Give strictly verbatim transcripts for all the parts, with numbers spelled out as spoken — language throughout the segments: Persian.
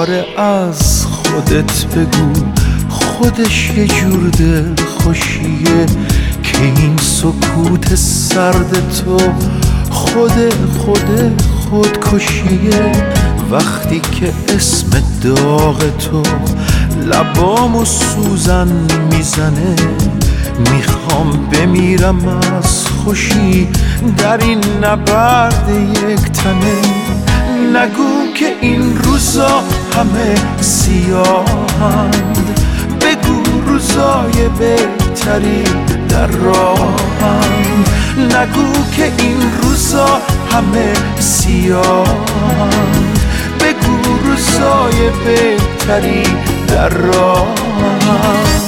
دوباره از خودت بگو خودش یه جور دل خوشیه که این سکوت سرد تو خود خود خودکشیه. وقتی که اسم داغ تو لبامو سوزن میزنه میخوام بمیرم از خوشی در این نبرد یک تنه. نگو که این روزا همه سیاهند، بگو روزای بهتری در راهند. نگو که این روزا همه سیاهند، بگو روزای بهتری در راهند.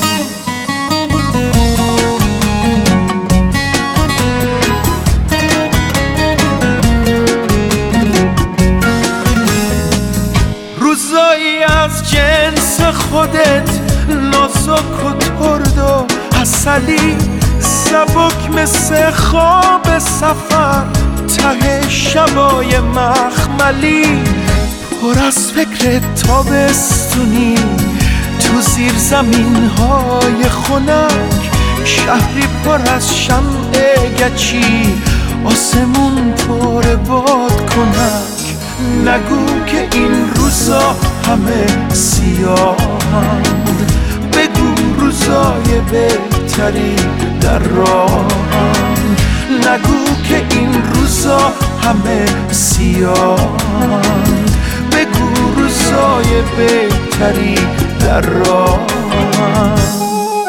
روزایی از جنس خودت نازک و ترد و عسلی، سبک مثل خواب سفر ته شبای مخملی، پر از فکر تابستونی تو زیر زمین های خنک، شهری پر از شمع گچی آسمون پر باد کنک. نگو که این روزا همه سیاهند، بگو روزای بهتری در راهند. نگو که این روزا همه سیاهند، بگو روزای بهتری در راهند.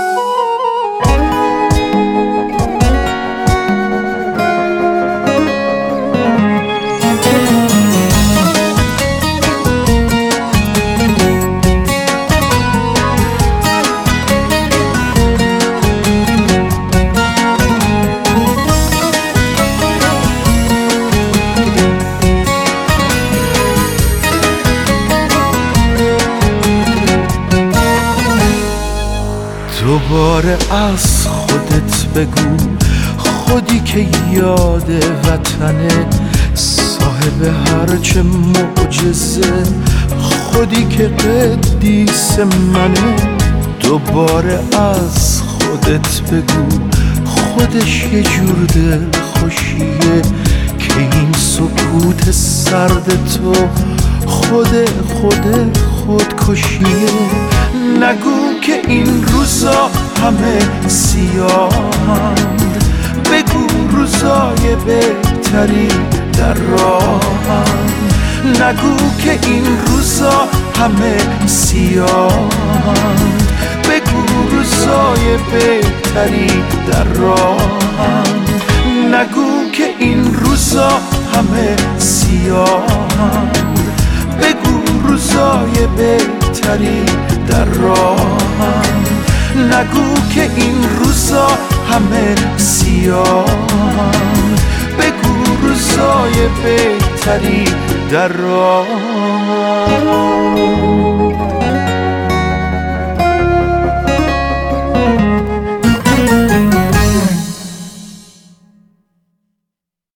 دوباره از خودت بگو خودی که یاد وطنه، صاحب هرچه معجزه، خودی که قدیس منه. دوباره از خودت بگو خودش یه جور دل خوشیه که این سکوت سرد تو خود خود خودکشیه. نگو که این روزا همه سیاهند، بگو روزای بهتری در راهند. نگو که این روزا همه سیاهند، بگو روزای بهتری در راهند. نگو که این روزا همه سیاهند، بگو روزای بهتری در راهند. نگو که این روزا همه سیاهند، بگو روزای بهتری در راهند.